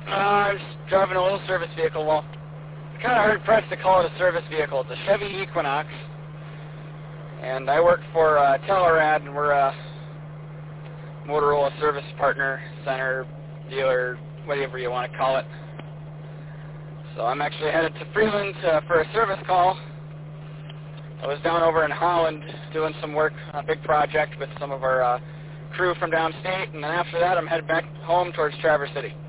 I'm just driving a little service vehicle. Well, it's kind of hard-pressed to call it a service vehicle. It's a Chevy Equinox, and I work for Telrad, and we're a Motorola service partner, center, dealer, whatever you want to call it. So I'm actually headed to Freeland for a service call. I was down over in Holland doing some work on a big project with some of our crew from downstate, and then after that I'm headed back home towards Traverse City.